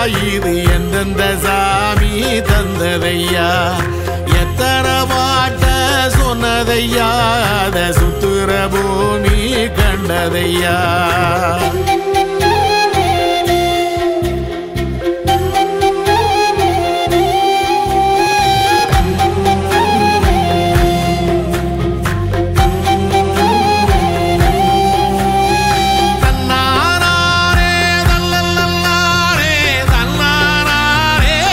இது எந்தெந்த சாமி தந்ததையா எத்தனை பாட்ட சொன்னதையா அத சுத்துற பூமி கண்டதையா